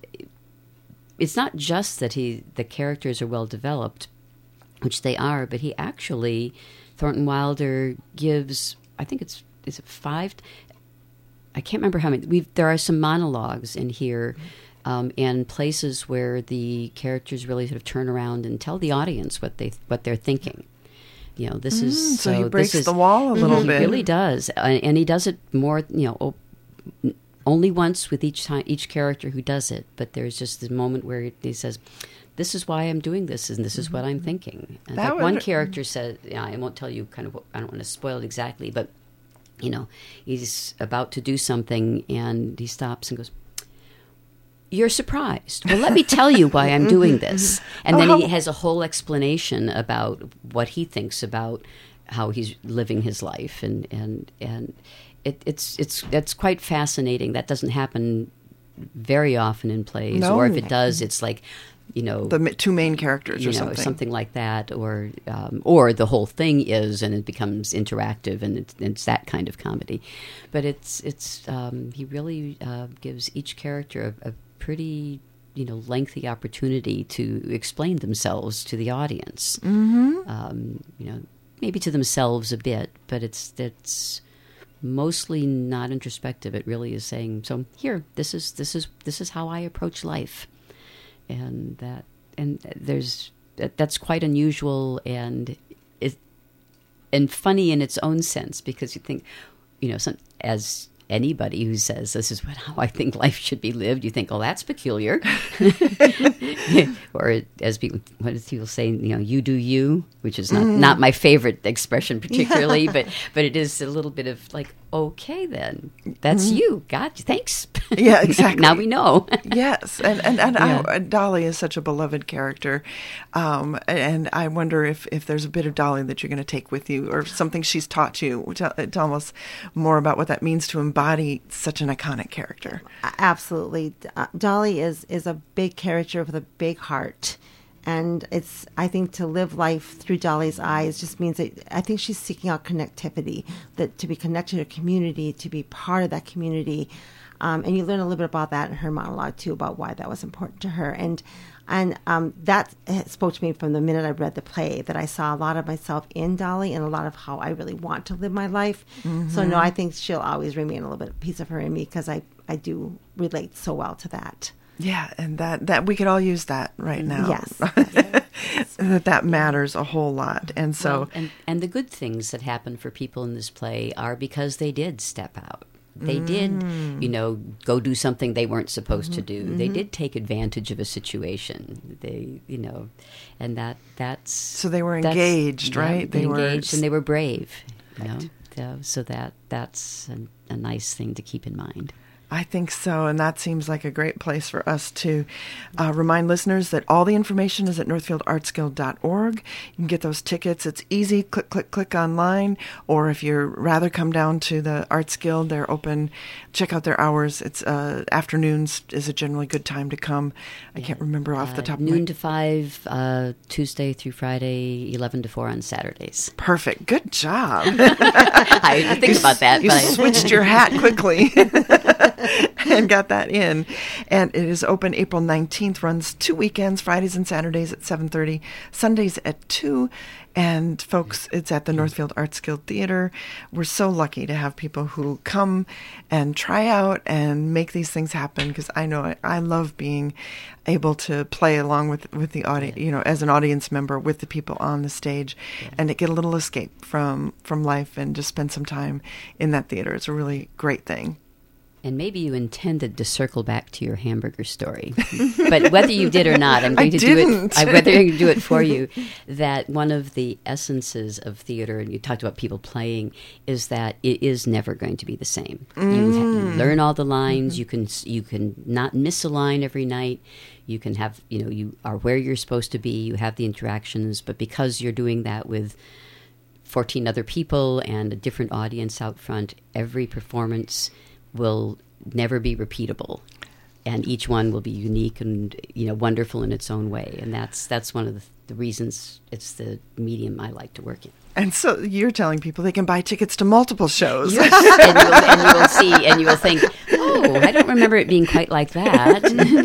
It's not just that he the characters are well developed, which they are, but he actually, Thornton Wilder gives, I think it's is it five, I can't remember how many. We've, there are some monologues in here, um, and places where the characters really sort of turn around and tell the audience what they what they're thinking. You know, this mm, is so, so he breaks this is, the wall a little he bit. He really does, uh, and he does it more. You know, oh, only once with each time each character who does it. But there's just the moment where he, he says, "This is why I'm doing this, and this is what I'm thinking." And like would, one character said, you know, I won't tell you kind of what, I don't want to spoil it exactly, but you know, he's about to do something and he stops and goes, "You're surprised. Well, let me tell you why I'm doing this." And then he has a whole explanation about what he thinks about how he's living his life, and and and it, it's it's it's quite fascinating. That doesn't happen very often in plays, no. or if it does, it's like, you know, the two main characters, you or know, something. something like that, or um, or the whole thing is, and it becomes interactive, and it's, it's that kind of comedy. But it's it's um, he really uh, gives each character a, a pretty, you know, lengthy opportunity to explain themselves to the audience. Mm-hmm. Um, you know, maybe to themselves a bit, but it's it's mostly not introspective. It really is saying, "So here, this is this is this is how I approach life." And that, and there's that, that's quite unusual and it, and funny in its own sense, because you think, you know, some, as anybody who says this is what how I think life should be lived, you think, "Oh, that's peculiar," or as people, what do people say? You know, "You do you," which is not, mm. not my favorite expression particularly, yeah. but but it is a little bit of like, okay, then that's mm-hmm. you. God, thanks. Yeah, exactly. Now we know. Yes, and and, and yeah. I, Dolly is such a beloved character, um, and I wonder if, if there's a bit of Dolly that you're going to take with you, or something she's taught you. Tell, tell us more about what that means to embody such an iconic character. Absolutely, uh, Dolly is is a big character with a big heart. And it's, I think, to live life through Dolly's eyes just means that I think she's seeking out connectivity, that to be connected to a community, to be part of that community. Um, and you learn a little bit about that in her monologue, too, about why that was important to her. And and um, that spoke to me from the minute I read the play, that I saw a lot of myself in Dolly and a lot of how I really want to live my life. Mm-hmm. So, no, I think she'll always remain a little bit of a piece of her in me, because I, I do relate so well to that. Yeah, and that, that we could all use that right now. Yes. that that matters a whole lot. And so well, and, and the good things that happen for people in this play are because they did step out. They mm. did, you know, go do something they weren't supposed mm-hmm. to do. Mm-hmm. They did take advantage of a situation. They, you know, and that that's so they were engaged, yeah, right? They, they were engaged and they were brave. You right. know, so, so that that's a, a nice thing to keep in mind. I think so, and that seems like a great place for us to uh, remind listeners that all the information is at northfield arts guild dot org. You can get those tickets. It's easy. Click, click, click online. Or if you're rather come down to the Arts Guild, they're open. Check out their hours. It's uh, afternoons is a generally good time to come. I yeah. can't remember off uh, the top of my... Noon to five, uh, Tuesday through Friday, eleven to four on Saturdays. Perfect. Good job. I didn't think you, about that. You but switched your hat quickly. And got that in. And it is open April nineteenth, runs two weekends, Fridays and Saturdays at seven thirty, Sundays at two. And folks, it's at the Northfield Arts Guild Theater. We're so lucky to have people who come and try out and make these things happen, because I know I, I love being able to play along with, with the audience, you know, as an audience member with the people on the stage, yeah. and to get a little escape from, from life and just spend some time in that theater. It's a really great thing. And maybe you intended to circle back to your hamburger story, but whether you did or not, I'm going I to didn't. do it. I, whether I can do it for you. That one of the essences of theater, and you talked about people playing, is that it is never going to be the same. Mm. You, ha- you learn all the lines. Mm-hmm. You can you can not miss a line every night. You can have you know you are where you're supposed to be. You have the interactions, but because you're doing that with fourteen other people and a different audience out front, every performance will never be repeatable, and each one will be unique and you know wonderful in its own way. And that's that's one of the, the reasons it's the medium I like to work in. And so you're telling people they can buy tickets to multiple shows. Yes. and, you will, and you will see, and you will think, Oh, I don't remember it being quite like that.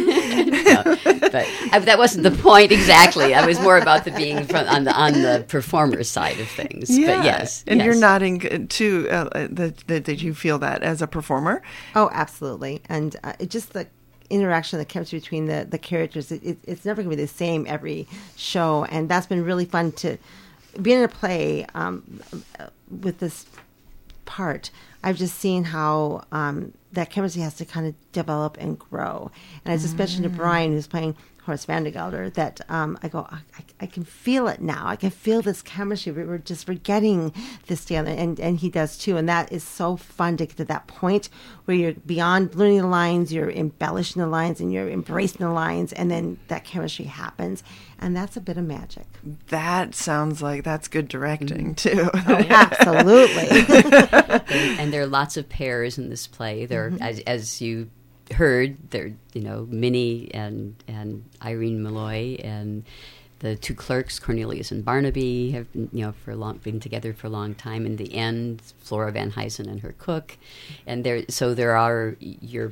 No, but I, that wasn't the point exactly. I was more about the being from, on the on the performer side of things. Yeah. But yes, and yes. you're nodding too. Uh, that, that that you feel that as a performer. Oh, absolutely. And uh, it just the interaction, the chemistry between the, the characters, it, it, it's never going to be the same every show. And that's been really fun to be in a play um, with this part. I've just seen how um, that chemistry has to kind of develop and grow. And I just mm. mentioned to Brian, who's playing Horace Vandegelder, that um, I go, I, I can feel it now. I can feel this chemistry. We're just we're getting this together, and, and he does too. And that is so fun to get to that point where you're beyond learning the lines, you're embellishing the lines, and you're embracing the lines, and then that chemistry happens. And that's a bit of magic. That sounds like that's good directing, too. Oh, absolutely. and, and there are lots of pairs in this play. There, mm-hmm. as, as you heard, there, you know, Minnie and and Irene Malloy, and the two clerks, Cornelius and Barnaby, have been, you know, for a long, been together for a long time. In the end, Flora Van Huysen and her cook, and there. So there are you're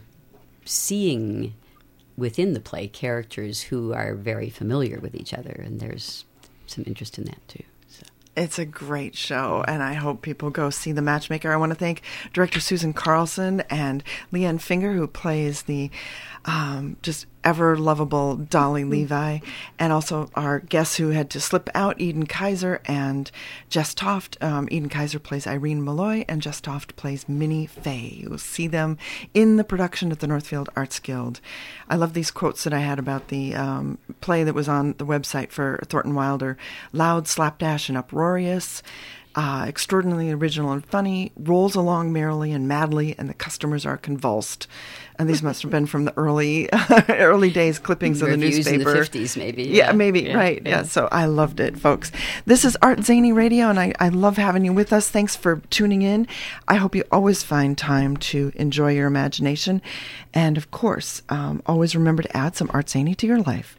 seeing within the play characters who are very familiar with each other, and there's some interest in that too. So. It's a great show, and I hope people go see The Matchmaker. I want to thank director Susan Carlson and Leanne Finger, who plays the um, just ever-lovable Dolly Levi, and also our guests who had to slip out, Eden Kaiser and Jess Toft. Um, Eden Kaiser plays Irene Malloy, and Jess Toft plays Minnie Fay. You'll see them in the production at the Northfield Arts Guild. I love these quotes that I had about the um, play that was on the website for Thornton Wilder. Loud, slapdash, and uproarious. Uh, extraordinarily original and funny, rolls along merrily and madly, and the customers are convulsed. And these must have been from the early early days clippings of the Reviews newspaper. in the fifties, maybe. Yeah, yeah maybe, yeah, right. Yeah. yeah, so I loved it, folks. This is Art Zany Radio, and I, I love having you with us. Thanks for tuning in. I hope you always find time to enjoy your imagination. And, of course, um, always remember to add some Art Zany to your life.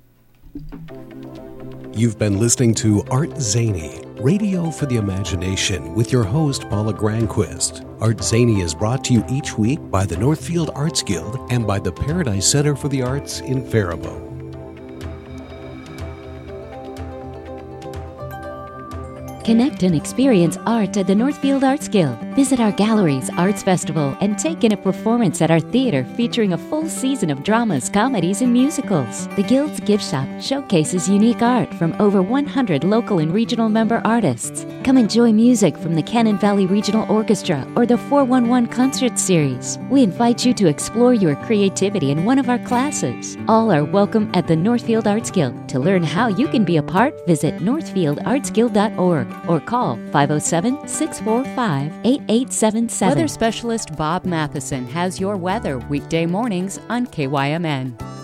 You've been listening to Art Zany, Radio for the Imagination, with your host, Paula Granquist. Art Zany is brought to you each week by the Northfield Arts Guild and by the Paradise Center for the Arts in Faribault. Connect and experience art at the Northfield Arts Guild. Visit our galleries, arts festival, and take in a performance at our theater featuring a full season of dramas, comedies, and musicals. The Guild's gift shop showcases unique art from over one hundred local and regional member artists. Come enjoy music from the Cannon Valley Regional Orchestra or the four one one Concert Series. We invite you to explore your creativity in one of our classes. All are welcome at the Northfield Arts Guild. To learn how you can be a part, visit northfield arts guild dot org. Or call five oh seven, six four five, eight eight seven seven. Weather specialist Bob Matheson has your weather weekday mornings on K Y M N.